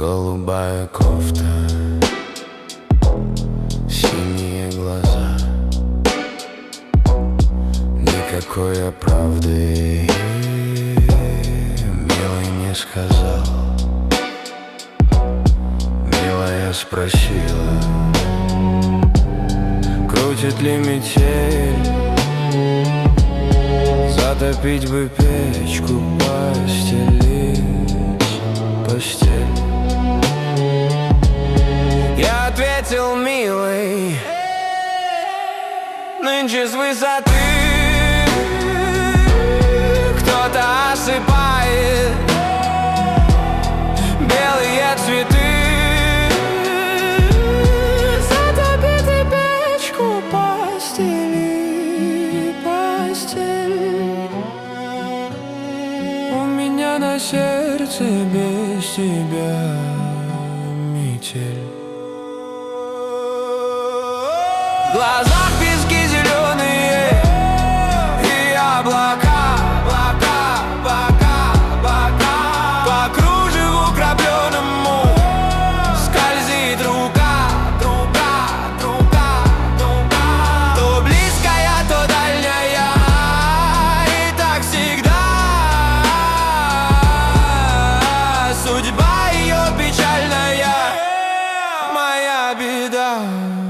Голубая кофта, синие глаза, никакой правды милый не сказал. Милая спросила, крутит ли метель, затопить бы печку, постелить постель. Я ответил, милый, нынче с высоты кто-то осыпает белые цветы. Затопи ты печку, постели постель. У меня на сердце без тебя метель. В глазах пески зеленые и облака, облака, облака, облака. По кружеву крапленому скользит рука, рука, рука, рука. То близкая, то дальняя, и так всегда. Судьба ее печальная, моя беда.